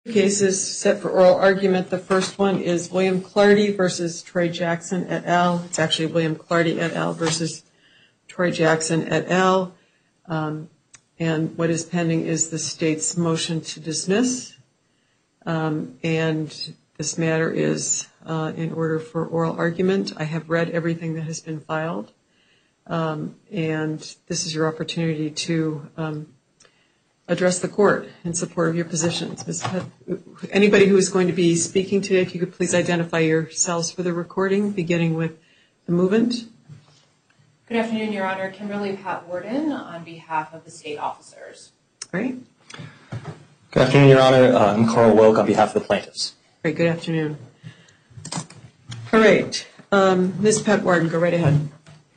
Cases set for oral argument. The first one is William Clardy versus Troy Jackson et al. It's actually William Clardy et al. Versus Troy Jackson et al. And what is pending is the state's motion to dismiss. And this matter is in order for oral argument. I have read everything that has been filed. And this is your opportunity to address the court in support of your positions. Anybody who is going to be speaking today, if you could please identify yourselves for the recording, beginning with the movement. Good afternoon, Your Honor. Kimberly Pat Warden on behalf of the state officers. Great. Good afternoon, Your Honor. I'm Carl Wilk on behalf of the plaintiffs. Great. Good afternoon. All right. Ms. Pat Warden, go right ahead.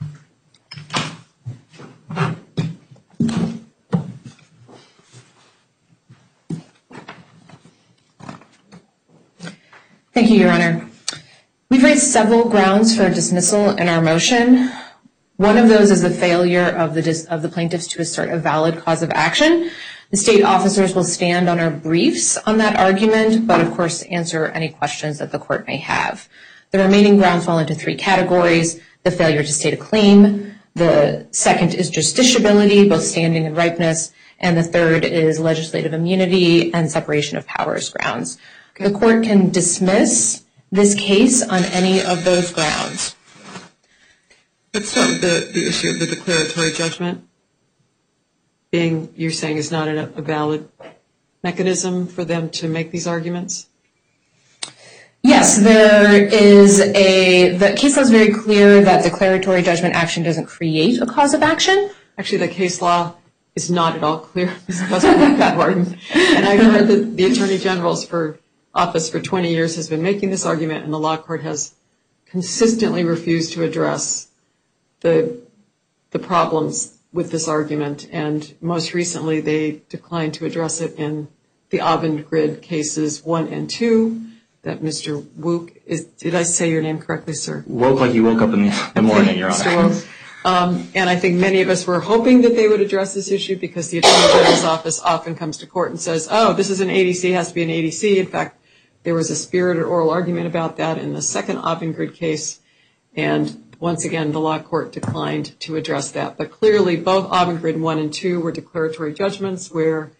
Thank you, Your Honor. We've raised several grounds for dismissal in our motion. One of those is the failure of the plaintiffs to assert a valid cause of action. The state officers will stand on our briefs on that argument, but of course answer any questions that the court may have. The remaining grounds fall into three categories: the failure to state a claim, the second is justiciability, both standing and ripeness, and the third is legislative immunity and separation of powers grounds. The court can dismiss this case on any of those grounds. Let's start with the issue of the declaratory judgment being, you're saying, is not a valid mechanism for them to make these arguments? Yes, the case law is very clear that declaratory judgment action doesn't create a cause of action. Actually, the case law is not at all clear. And I've heard that the Attorney General's office for 20 years has been making this argument, and the law court has consistently refused to address the problems with this argument. And most recently, they declined to address it in the Avangrid cases 1 and 2. That Mr. Wook is. Did I say your name correctly, sir? Woke like you woke up in the morning, Your Honor. Mr. Woke. And I think many of us were hoping that they would address this issue because the Attorney General's office often comes to court and says, oh, this is an ADC, has to be an ADC. In fact, there was a spirited oral argument about that in the second Avangrid case. And once again, the law court declined to address that. But clearly, both Avangrid 1 and 2 were declaratory judgments where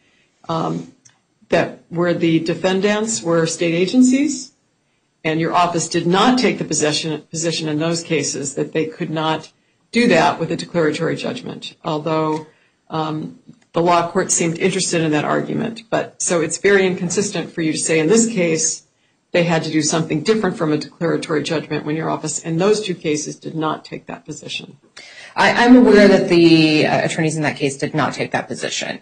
the defendants were state agencies, and your office did not take the position in those cases that they could not do that with a declaratory judgment, although the law court seemed interested in that argument. But so it's very inconsistent for you to say in this case they had to do something different from a declaratory judgment when your office in those two cases did not take that position. I'm aware that the attorneys in that case did not take that position.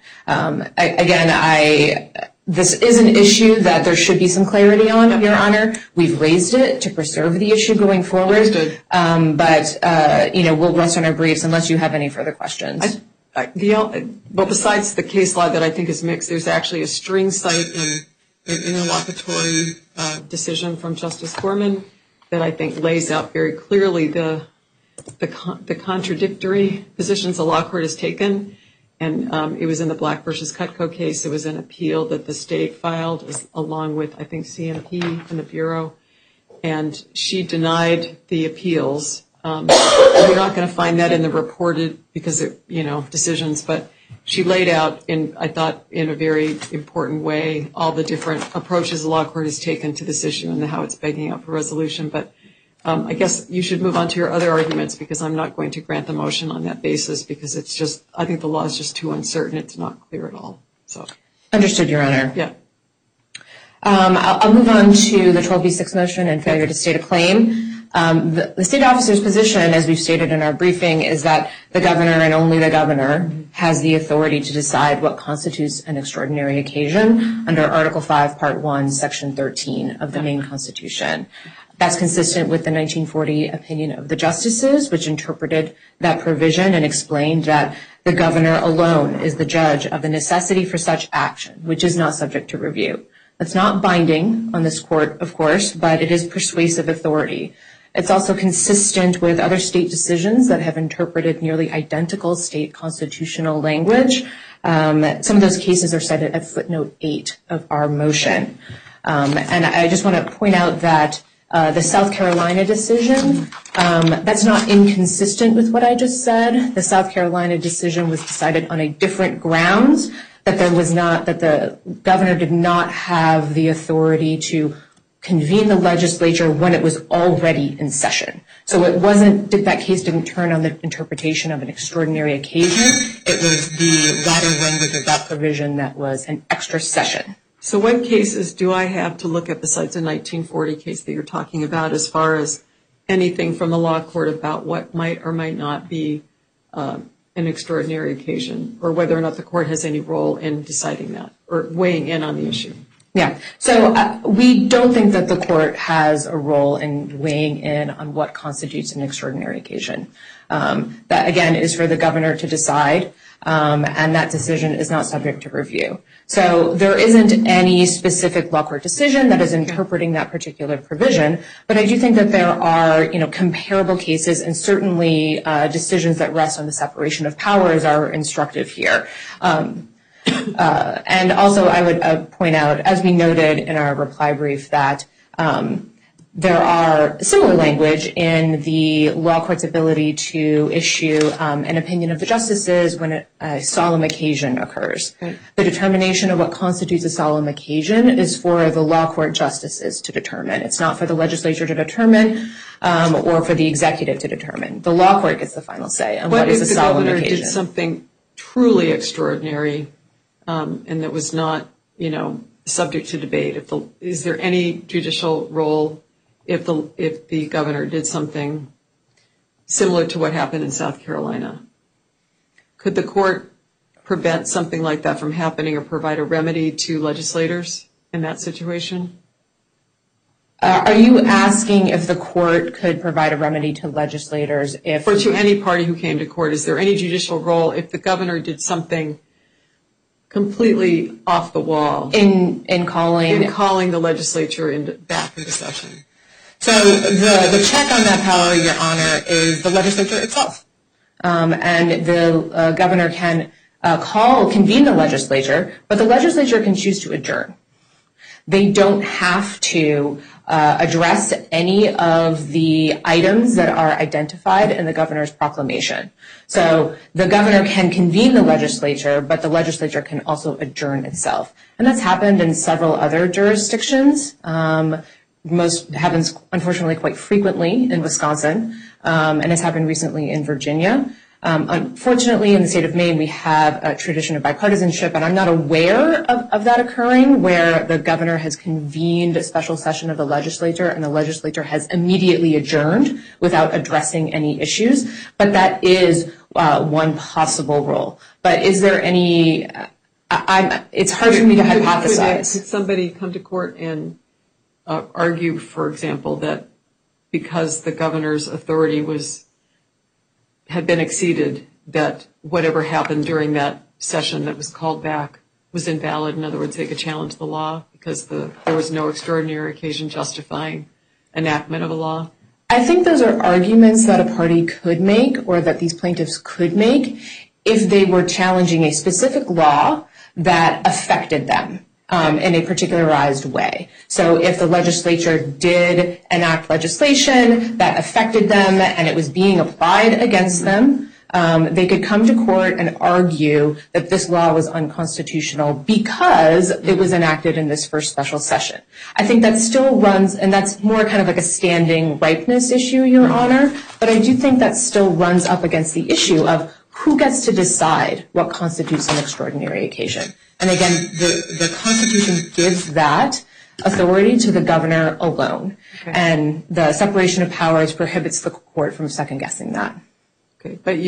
This is an issue that there should be some clarity on, Your Honor. We've raised it to preserve the issue going forward. But we'll rest on our briefs unless you have any further questions. Besides the case law that I think is mixed, there's actually a string cite in an interlocutory decision from Justice Foreman that I think lays out very clearly the contradictory positions the law court has taken. And it was in the Black versus Cutco case. It was an appeal that the state filed along with, I think, CMP and the Bureau. And she denied the appeals. You're not going to find that in the reported decisions, but she laid out I thought in a very important way all the different approaches the law court has taken to this issue and how it's begging out for resolution. But I guess you should move on to your other arguments because I'm not going to grant the motion on that basis because it's just, I think the law is just too uncertain. It's not clear at all. So. Understood, Your Honor. Yeah. I'll move on to the 12b6 motion and failure to state a claim. The state officer's position, as we've stated in our briefing, is that the governor and only the governor has the authority to decide what constitutes an extraordinary occasion under Article 5, Part 1, Section 13 of the Maine Constitution. That's consistent with the 1940 opinion of the justices, which interpreted that provision and explained that the governor alone is the judge of the necessity for such action, which is not subject to review. That's not binding on this court, of course, but it is persuasive authority. It's also consistent with other state decisions that have interpreted nearly identical state constitutional language, Some of those cases are cited at footnote 8 of our motion. And I just want to point out that the South Carolina decision, that's not inconsistent with what I just said. The South Carolina decision was decided on a different grounds, that the governor did not have the authority to convene the legislature when it was already in session. So that case didn't turn on the interpretation of an extraordinary occasion. It was the latter language of that provision that was an extra session. So what cases do I have to look at besides the 1940 case that you're talking about as far as anything from the law court about what might or might not be an extraordinary occasion, or whether or not the court has any role in deciding that or weighing in on the issue? Yeah, so we don't think that the court has a role in weighing in on what constitutes an extraordinary occasion. That, again, is for the governor to decide, and that decision is not subject to review. So there isn't any specific law court decision that is interpreting that particular provision, but I do think that there are, comparable cases, and certainly decisions that rest on the separation of powers are instructive here. And also I would point out, as we noted in our reply brief, that there are similar language in the law court's ability to issue an opinion of the justices when a solemn occasion occurs. Right. The determination of what constitutes a solemn occasion is for the law court justices to determine. It's not for the legislature to determine or for the executive to determine. The law court gets the final say on what is a solemn occasion. But if the governor did something truly extraordinary and that was not, subject to debate, is there any judicial role if the governor did something similar to what happened in South Carolina? Could the court prevent something like that from happening or provide a remedy to legislators in that situation? Are you asking if the court could provide a remedy to legislators or to any party who came to court? Is there any judicial role if the governor did something completely off the wall in calling the legislature back into session? So the check on that power, Your Honor, is the legislature itself. And the governor can convene the legislature, but the legislature can choose to adjourn. They don't have to address any of the items that are identified in the governor's proclamation. So the governor can convene the legislature, but the legislature can also adjourn itself. And that's happened in several other jurisdictions. Most happens, unfortunately, quite frequently in Wisconsin, and has happened recently in Virginia. Unfortunately, in the state of Maine, we have a tradition of bipartisanship, and I'm not aware of that occurring, where the governor has convened a special session of the legislature and the legislature has immediately adjourned without addressing any issues. But that is one possible role. But is there any? It's hard for me to hypothesize. Could somebody come to court and argue, for example, that because the governor's authority had been exceeded, that whatever happened during that session that was called back was invalid? In other words, they could challenge the law because there was no extraordinary occasion justifying enactment of a law? I think those are arguments that a party could make, or that these plaintiffs could make, if they were challenging a specific law that affected them in a particularized way. So if the legislature did enact legislation that affected them and it was being applied against them, they could come to court and argue that this law was unconstitutional because it was enacted in this first special session. I think that still runs, and that's more kind of like a standing ripeness issue, Your Honor, but I do think that still runs up against the issue of who gets to decide what constitutes an extraordinary occasion. And again, the Constitution gives that authority to the governor alone. Okay. And the separation of powers prohibits the court from second-guessing that. Okay, but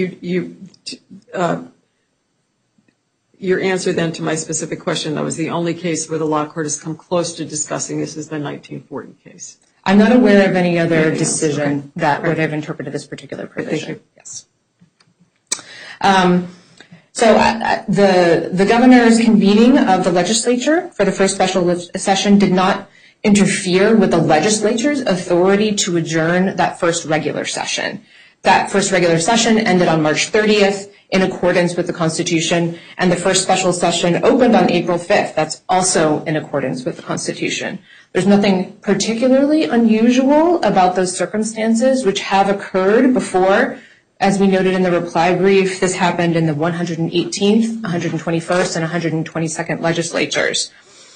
your answer then to my specific question, that was the only case where the law court has come close to discussing this is the 1940 case. I'm not aware of any other decision that would have interpreted this particular provision. Thank you. Yes. So the governor's convening of the legislature for the first special session did not interfere with the legislature's authority to adjourn that first regular session. That first regular session ended on March 30th in accordance with the Constitution, and the first special session opened on April 5th. That's also in accordance with the Constitution. There's nothing particularly unusual about those circumstances which have occurred before. As we noted in the reply brief, this happened in the 118th, 121st, and 122nd legislatures.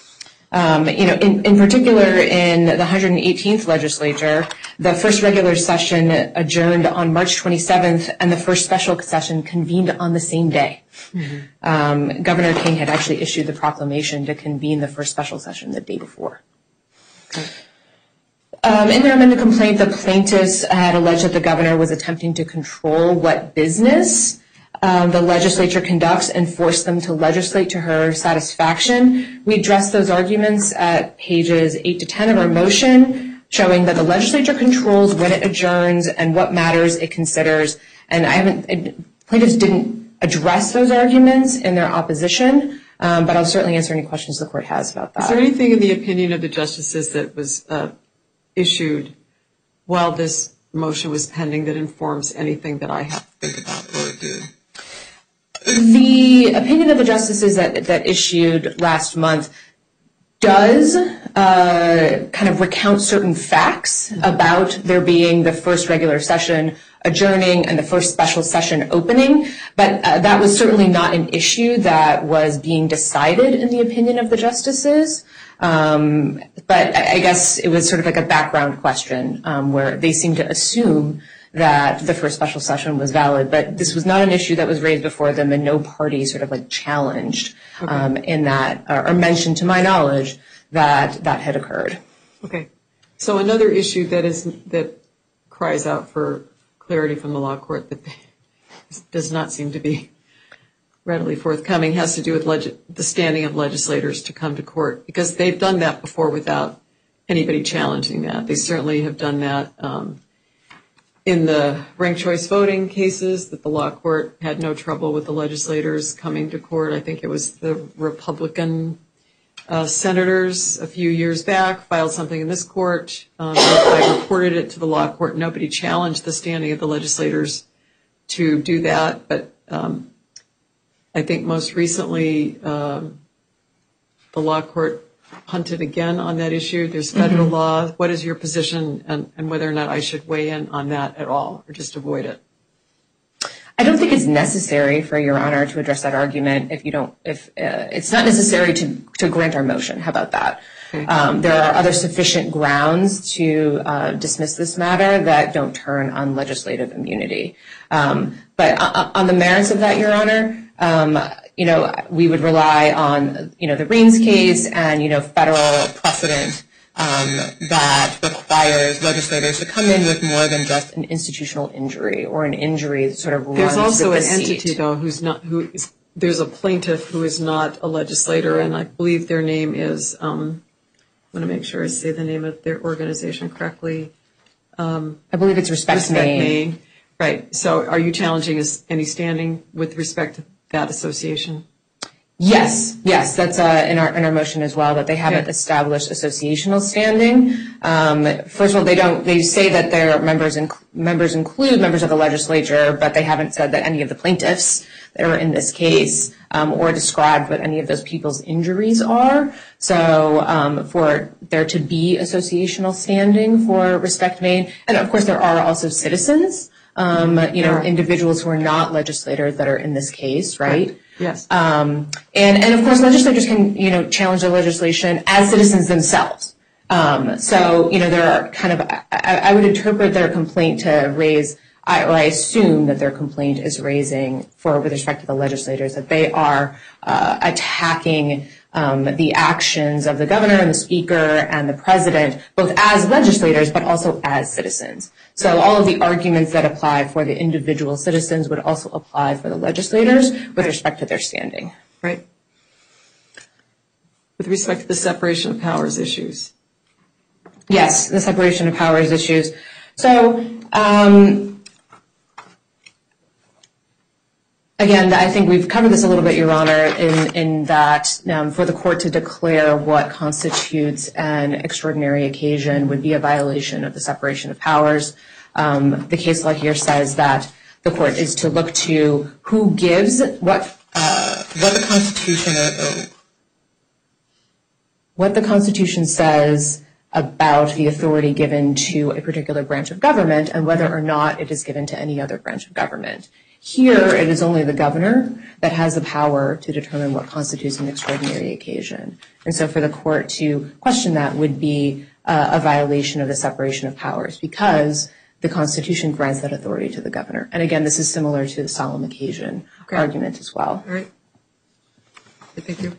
In particular, in the 118th legislature, the first regular session adjourned on March 27th, and the first special session convened on the same day. Mm-hmm. Governor King had actually issued the proclamation to convene the first special session the day before. Okay. In their amended complaint, the plaintiffs had alleged that the governor was attempting to control what business the legislature conducts and force them to legislate to her satisfaction. We addressed those arguments at pages 8 to 10 of our motion, showing that the legislature controls when it adjourns and what matters it considers. And plaintiffs didn't address those arguments in their opposition, but I'll certainly answer any questions the court has about that. Is there anything in the opinion of the justices that was issued while this motion was pending that informs anything that I have to think about or do? The opinion of the justices that issued last month does kind of recount certain facts about there being the first regular session adjourning and the first special session opening, but that was certainly not an issue that was being decided in the opinion of the justices. But I guess it was sort of like a background question where they seemed to assume that the first special session was valid, but this was not an issue that was raised before them, and no party sort of like challenged in that, or mentioned to my knowledge that had occurred. Okay. So another issue that cries out for clarity from the law court that does not seem to be readily forthcoming has to do with the standing of legislators to come to court, because they've done that before without anybody challenging that. They certainly have done that in the ranked choice voting cases, that the law court had no trouble with the legislators coming to court. I think it was the Republican senators a few years back filed something in this court. I reported it to the law court. Nobody challenged the standing of the legislators to do that, but I think most recently the law court punted again on that issue. There's federal law. What is your position and whether or not I should weigh in on that at all or just avoid it? I don't think it's necessary for Your Honor to address that argument if it's not necessary to grant our motion. How about that? Okay. There are other sufficient grounds to dismiss this matter that don't turn on legislative immunity. But on the merits of that, Your Honor, we would rely on, the Reams case and, federal precedent that requires legislators to come in with more than just an institutional injury or an injury that sort of runs There's also with an the seat. entity, though, there's a plaintiff who is not a legislator, and I believe their name is, I want to make sure I say the name of their organization correctly. I believe it's Respect Maine. Right. So are you challenging any standing with respect to that association? Yes, that's in our motion as well, that they haven't established associational standing. First of all, they say that their members include members of the legislature, but they haven't said that any of the plaintiffs that are in this case or described what any of those people's injuries are. So for there to be associational standing for Respect Maine, and of course there are also citizens, individuals who are not legislators that are in this case, right? Yes. And of course legislators can, challenge the legislation as citizens themselves. So, there are kind of, I would interpret their complaint to raise, I assume that their complaint is raising with respect to the legislators, that they are attacking the actions of the governor and the speaker and the president, both as legislators but also as citizens. So all of the arguments that apply for the individual citizens would also apply for the legislators with respect to their standing. Right. With respect to the separation of powers issues. Yes, the separation of powers issues. So, again, I think we've covered this a little bit, Your Honor, in that for the court to declare what constitutes an extraordinary occasion would be a violation of the separation of powers. The case law here says that the court is to look to who gives what the Constitution says about the authority given to a particular branch of government and whether or not it is given to any other branch of government. Here, it is only the governor that has the power to determine what constitutes an extraordinary occasion. And so for the court to question that would be a violation of the separation of powers because the Constitution grants that authority to the governor. And again, this is similar to the solemn occasion argument as well. All right. Thank you.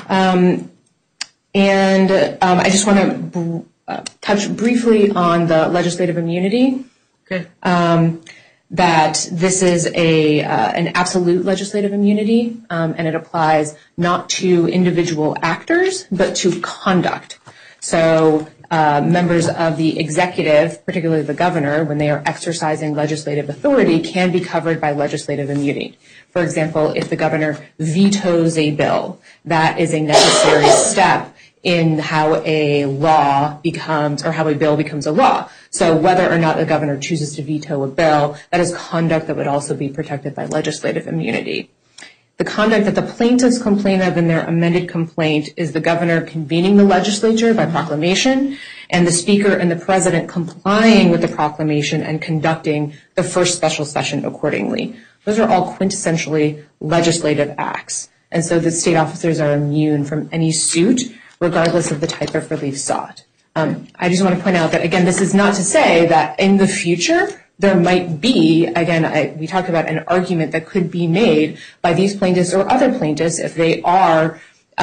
I just want to touch briefly on the legislative immunity. Okay. That this is an absolute legislative immunity, and it applies not to individual actors, but to conduct. So members of the executive, particularly the governor, when they are exercising legislative authority, can be covered by legislative immunity. For example, if the governor vetoes a bill, that is a necessary step in how a law becomes, or how a bill becomes a law. So whether or not the governor chooses to veto a bill, that is conduct that would also be protected by legislative immunity. The conduct that the plaintiffs complain of in their amended complaint is the governor convening the legislature by proclamation and the speaker and the president complying with the proclamation and conducting the first special session accordingly. Those are all quintessentially legislative acts. And so the state officers are immune from any suit regardless of the type of relief sought. I just want to point out that, again, this is not to say that in the future there might be, again, we talked about an argument that could be made by these plaintiffs or other plaintiffs if they are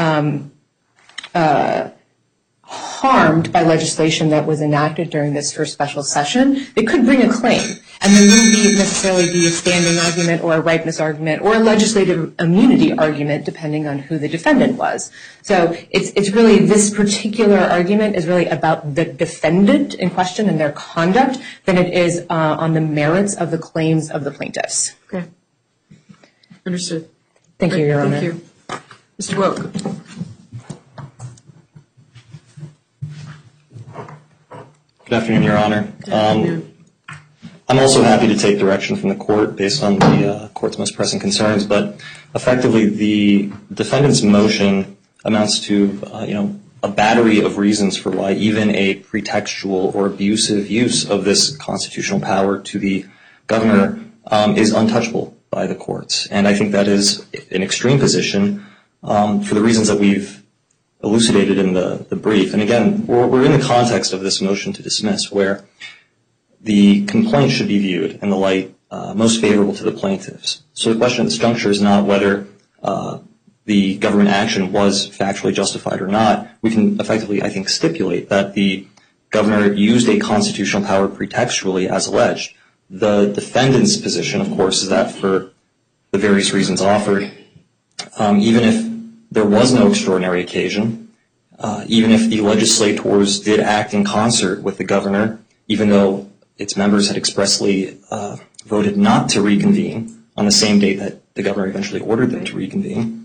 harmed by legislation that was enacted during this first special session. They could bring a claim, and there wouldn't necessarily be a standing argument or a ripeness argument or a legislative immunity argument depending on who the defendant was. So it's really, this particular argument is really about the defendant in question and their conduct than it is on the merits of the claims of the plaintiffs. Okay. Understood. Thank you, Your Honor. Thank you. Mr. Woke. Good afternoon, Your Honor. Good afternoon. I'm also happy to take direction from the court based on the court's most pressing concerns, but effectively the defendant's motion amounts to a battery of reasons for why even a pretextual or abusive use of this constitutional power to the governor is untouchable by the courts. And I think that is an extreme position for the reasons that we've elucidated in the brief. And again, we're in the context of this motion to dismiss where the complaint should be viewed in the light most favorable to the plaintiffs. So the question at this juncture is not whether the government action was factually justified or not. We can effectively, I think, stipulate that the governor used a constitutional power pretextually as alleged. The defendant's position, of course, is that for the various reasons offered, even if there was no extraordinary occasion, even if the legislators did act in concert with the governor, even though its members had expressly voted not to reconvene on the same date that the governor eventually ordered them to reconvene.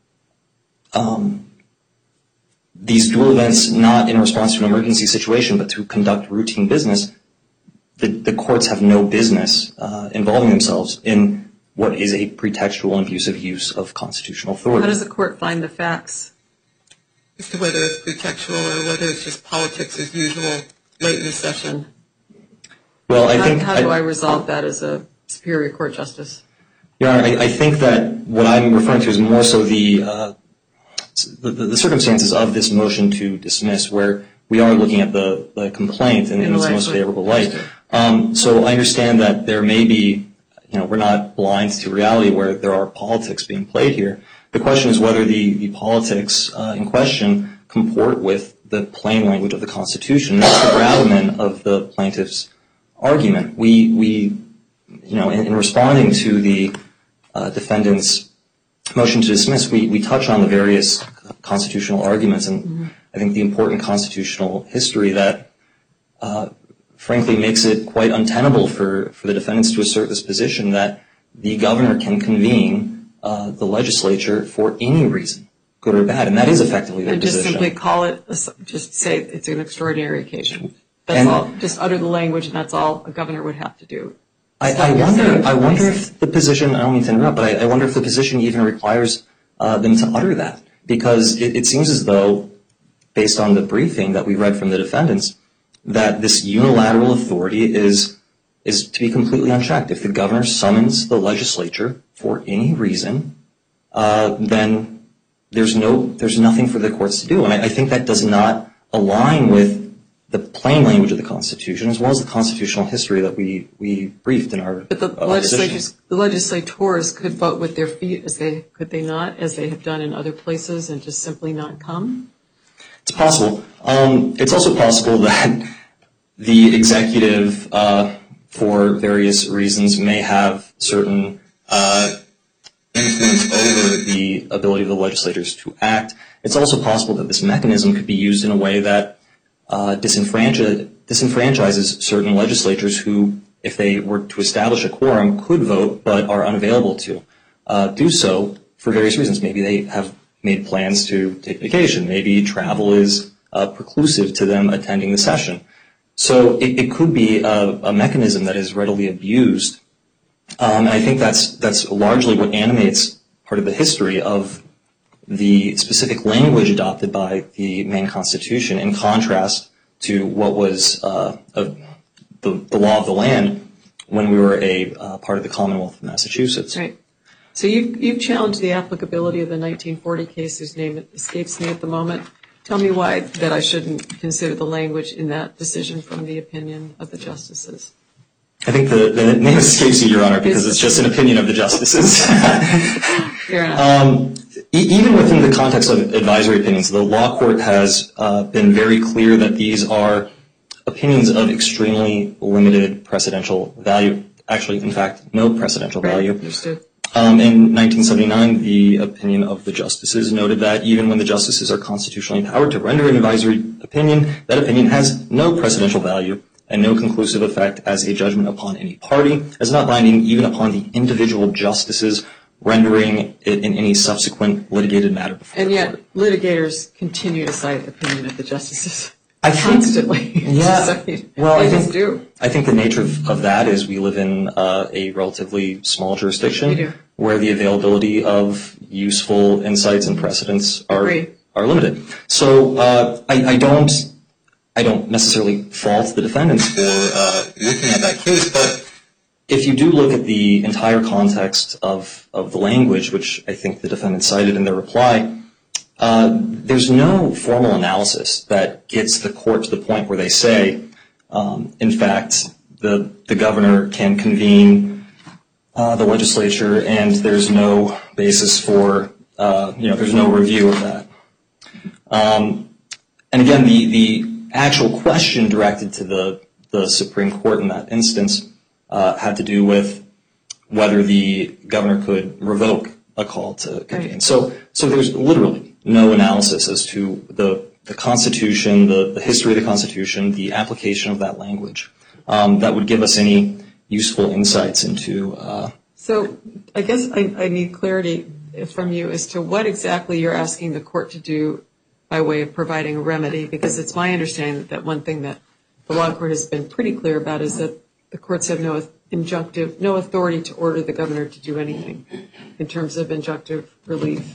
These dual events, not in response to an emergency situation, but to conduct routine business, the courts have no business involving themselves in what is a pretextual and abusive use of constitutional authority. How does the court find the facts as to whether it's pretextual or whether it's just politics as usual late in the session? Well, I think how do I resolve that as a Superior Court justice? Your Honor, I think that what I'm referring to is more so the circumstances of this motion to dismiss, where we are looking at the complaint in its most favorable light. So I understand that there may be, we're not blind to reality where there are politics being played here. The question is whether the politics in question comport with the plain language of the Constitution. That's the gravamen of the plaintiff's argument. We in responding to the defendant's motion to dismiss, we touch on the various constitutional arguments, and I think the important constitutional history that frankly makes it quite untenable for the defendants to assert this position that the governor can convene the legislature for any reason, good or bad, and that is effectively their position. And just simply call it, just say it's an extraordinary occasion. That's all. Just utter the language, and that's all a governor would have to do. I wonder if the position, I don't mean to interrupt, but I wonder if the position even requires them to utter that. Because it seems as though, based on the briefing that we read from the defendants, that this unilateral authority is to be completely unchecked. If the governor summons the legislature for any reason, then there's nothing for the courts to do. And I think that does not align with the plain language of the Constitution, as well as the constitutional history that we briefed in our But the legislators could vote with their feet, could they not, as they have done in other places, and just simply not come? It's possible. It's also possible that the executive, for various reasons, may have certain influence over the ability of the legislators to act. It's also possible that this mechanism could be used in a way that disenfranchises certain legislators who, if they were to establish a quorum, could vote but are unavailable to do so for various reasons. Maybe they have made plans to take vacation. Maybe travel is preclusive to them attending the session. So it could be a mechanism that is readily abused. And I think that's largely what animates part of the history of the specific language adopted by the Maine Constitution, in contrast to what was the law of the land when we were a part of the Commonwealth of Massachusetts. Right. So you've challenged the applicability of the 1940 case, whose name escapes me at the moment. Tell me why that I shouldn't consider the language in that decision from the opinion of the justices. I think the name escapes you, Your Honor, because it's just an opinion of the justices. Fair enough. Even within the context of advisory opinions, the law court has been very clear that these are opinions of extremely limited precedential value. Actually, in fact, no precedential value. Understood. In 1979, the opinion of the justices noted that even when the justices are constitutionally empowered to render an advisory opinion, that opinion has no precedential value and no conclusive effect as a judgment upon any party, as not binding even upon the individual justices, rendering it in any subsequent litigated matter before and the yet, court. litigators continue to cite opinion of the justices I constantly. think the nature of that is we live in a relatively small jurisdiction where the availability of useful insights and precedents are limited. So I don't necessarily fault the defendants for looking at that case, but if you do look at the entire context of the language, which I think the defendants cited in their reply, there's no formal analysis that gets the court to the point where they say, in fact, the governor can convene the legislature and there's no basis for, there's no review of that. And again, the actual question directed to the Supreme Court in that instance had to do with whether the governor could revoke a call to convene. Right. So there's literally no analysis as to the Constitution, the history of the Constitution, the application of that language that would give us any useful insights into. So I guess I need clarity from you as to what exactly you're asking the court to do by way of providing a remedy, because it's my understanding that one thing that the law court has been pretty clear about is that the courts have no authority to order the governor to do anything in terms of injunctive relief.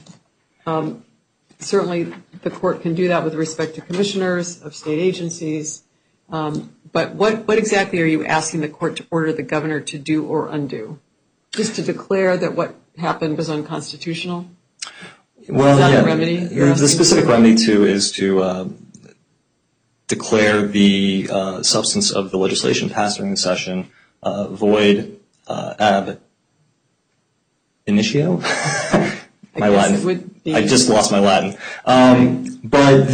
Certainly the court can do that with respect to commissioners of state agencies, but what exactly are you asking the court to order the governor to do or undo? Just to declare that what happened was unconstitutional? Well, is that yeah, a remedy? the specific remedy is to declare the substance of the legislation passed during the session void ab initio. My Latin. I just lost my Latin. But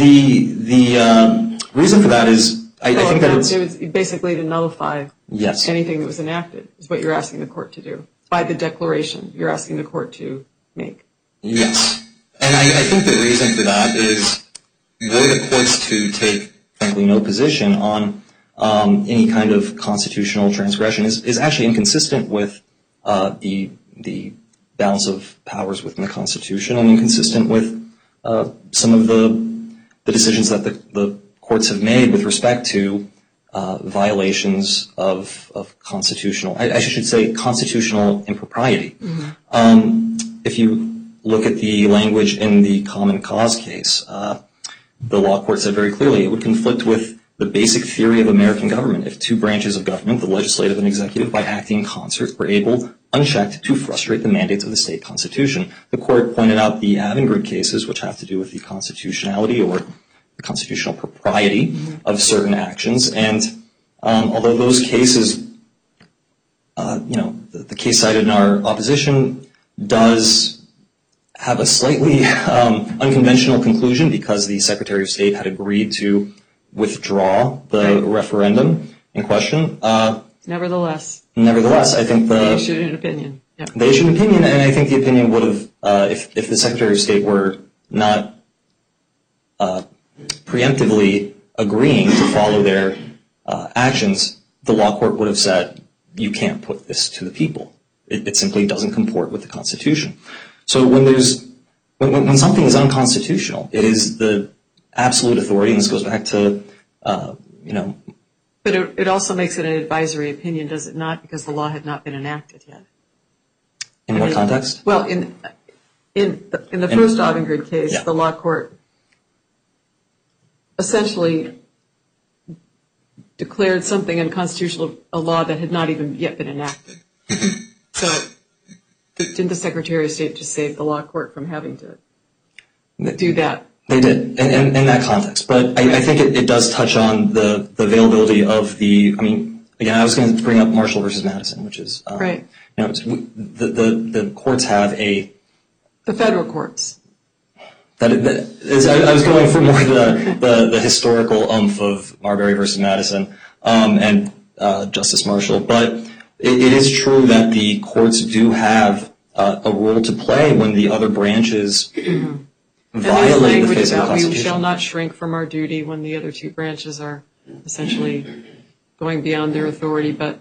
the reason for that is I think that it's basically to nullify yes. anything that was enacted is what you're asking the court to do by the declaration you're asking the court to make. Yes. And I think the reason for that is were the courts to take, frankly, no position on any kind of constitutional transgression is actually inconsistent with the balance of powers within the Constitution and inconsistent with some of the decisions that the courts have made with respect to violations of constitutional, I should say constitutional impropriety. If you look at the language in the Common Cause case, the law court said very clearly it would conflict with the basic theory of American government if two branches of government, the legislative and executive, by acting in concert, were able, unchecked, to frustrate the mandates of the state constitution. The court pointed out the Avangrid cases, which have to do with the constitutionality or the constitutional propriety of certain actions. And although those cases, the case cited in our opposition does have a slightly unconventional conclusion because the Secretary of State had agreed to withdraw the referendum in question. Nevertheless, I think they issued an opinion. Yeah. They issued an opinion, and I think the opinion would have, if the Secretary of State were not preemptively agreeing to follow their actions, the law court would have said, you can't put this to the people. It simply doesn't comport with the Constitution. So when something is unconstitutional, it is the absolute authority, and this goes back to, But it also makes it an advisory opinion, does it not? Because the law had not been enacted yet. In what context? Well, in the first Avangrid case, the law court essentially declared something unconstitutional, a law that had not even yet been enacted. So didn't the Secretary of State just save the law court from having to do that? They did, in that context. But I think it does touch on the availability of again, I was going to bring up Marshall versus Madison, which is, right. The courts have the federal courts. I was going for more the historical oomph of Marbury versus Madison and Justice Marshall. But it is true that the courts do have a role to play when the other branches violate the face of the Constitution. We shall not shrink from our duty when the other two branches are essentially going beyond their authority. But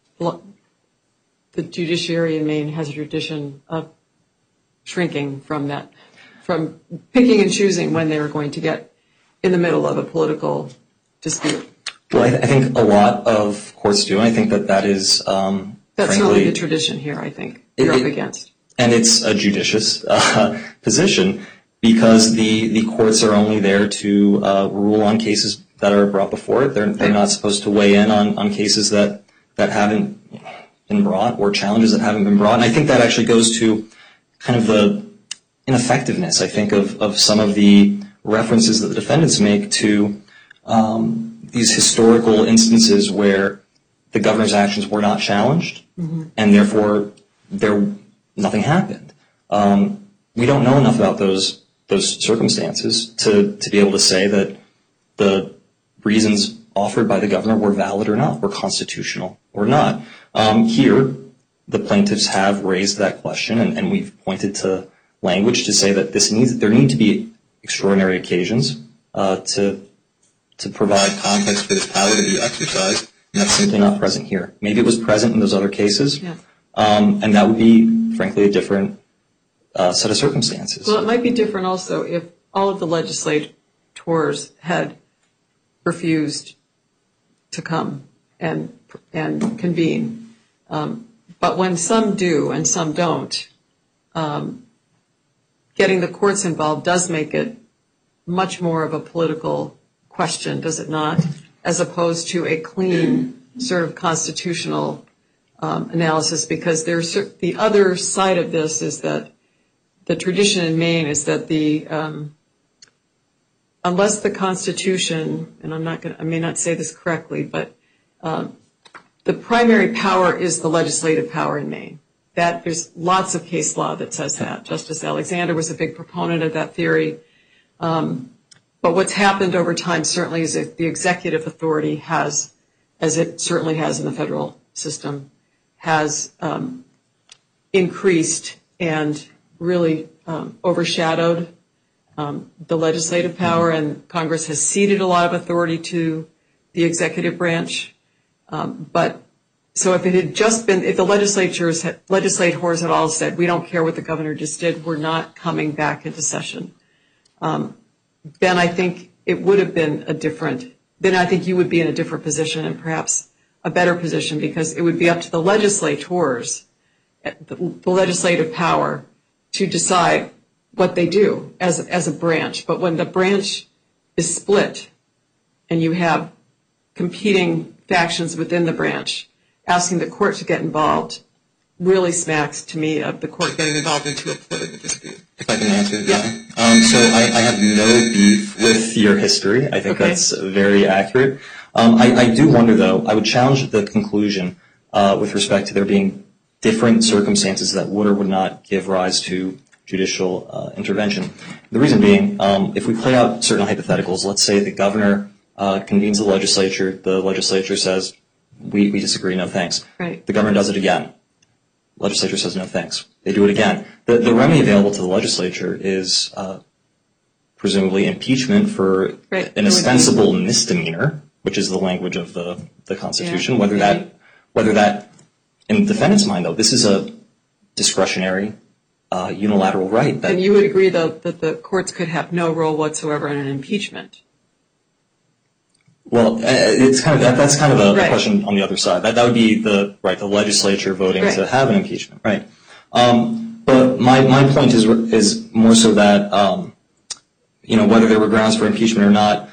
the judiciary in Maine has a tradition of shrinking from that, from picking and choosing when they are going to get in the middle of a political dispute. Well, I think a lot of courts do, and I think that is that's really the tradition here, I think, you're up against. And it's a judicious position because the courts are only there to rule on cases that are brought before it. They're not supposed to weigh in on cases that haven't been brought or challenges that haven't been brought. And I think that actually goes to kind of the ineffectiveness, I think, of some of the references that the defendants make to these historical instances where the governor's actions were not challenged, and therefore nothing happened. We don't know enough about those circumstances to be able to say that the reasons offered by the governor were valid or not, were constitutional or not. Here, the plaintiffs have raised that question, and we've pointed to language to say that there need to be extraordinary occasions to provide context for this power to be exercised, and that's simply not present here. Maybe it was present in those other cases, and that would be, frankly, a different set of circumstances. Well, it might be different also if all of the legislators had refused to come and convene. But when some do and some don't, getting the courts involved does make it much more of a political question, does it not? As opposed to a clean sort of constitutional analysis, because the other side of this is that the tradition in Maine is that unless the Constitution, and I may not say this correctly, but the primary power is the legislative power in Maine. That there's lots of case law that says that. Justice Alexander was a big proponent of that theory. But what's happened over time certainly is that the executive authority has, as it certainly has in the federal system, has increased and really overshadowed the legislative power, and Congress has ceded a lot of authority to the executive branch. But so if it had just been, if the legislators had all said, we don't care what the governor just did, we're not coming back into session, then I think it would have been a different then I think you would be in a different position and perhaps a better position, because it would be up to the legislators, the legislative power, to decide what they do as a branch. But when the branch is split and you have competing factions within the branch, asking the court to get involved really smacks to me of the court getting involved into a political dispute. If I can answer that. Yeah. So I have no beef with your history. I think that's very accurate. I do wonder, though, I would challenge the conclusion with respect to there being different circumstances that would or would not give rise to judicial intervention. The reason being, if we play out certain hypotheticals, let's say the governor convenes the legislature says, we disagree, no thanks. Right. The governor does it again. Legislature says no thanks. They do it again. The remedy available to the legislature is presumably impeachment for an ostensible misdemeanor, which is the language of the Constitution. Yeah. Whether that, in the defendant's mind, though, this is a discretionary unilateral right. And you would agree, though, that the courts could have no role whatsoever in an impeachment? Well, that's kind of a question on the other side. That would be the legislature voting to have an impeachment, right? But my point is more so that whether there were grounds for impeachment or not,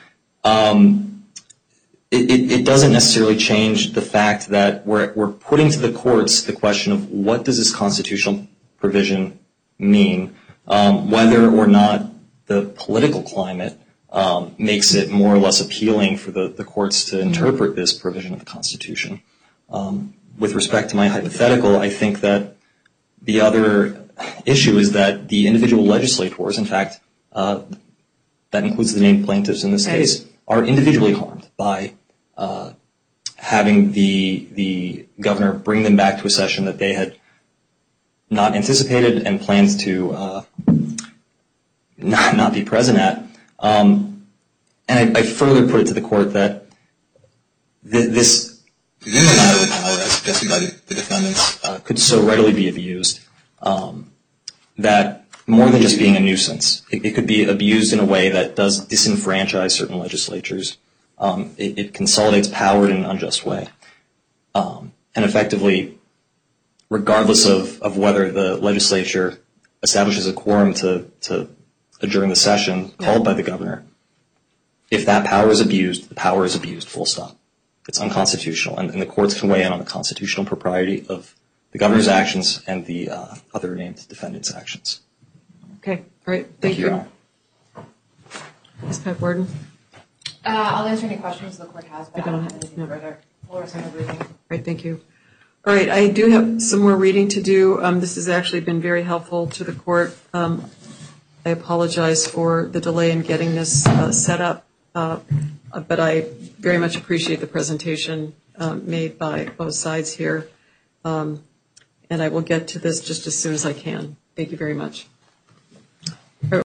it doesn't necessarily change the fact that we're putting to the courts the question of what does this constitutional provision mean, whether or not the political climate makes it more or less appealing for the courts to interpret this provision of the Constitution. With respect to my hypothetical, I think that the other issue is that the individual legislators, in fact, that includes the named plaintiffs in this case, are individually harmed by having the governor bring them back to a session that they had not anticipated and planned to not be present at. And I further put it to the court that this unilateral power, as suggested by the defendants, could so readily be abused that more than just being a nuisance, it could be abused in a way that does disenfranchise certain legislatures. It consolidates power in an unjust way. And effectively, regardless of whether the legislature establishes a quorum to adjourn the session called by the governor, if that power is abused, the power is abused, full stop. It's unconstitutional, and the courts can weigh in on the constitutional propriety of the governor's actions and the other named defendants' actions. Okay, all right, thank you. Ms. Peck-Warden? I'll answer any questions the court has, but I don't have anything further. We'll rest on the briefing. All right, thank you. All right, I do have some more reading to do. This has actually been very helpful to the court. I apologize for the delay in getting this set up, but I very much appreciate the presentation made by both sides here. And I will get to this just as soon as I can. Thank you very much.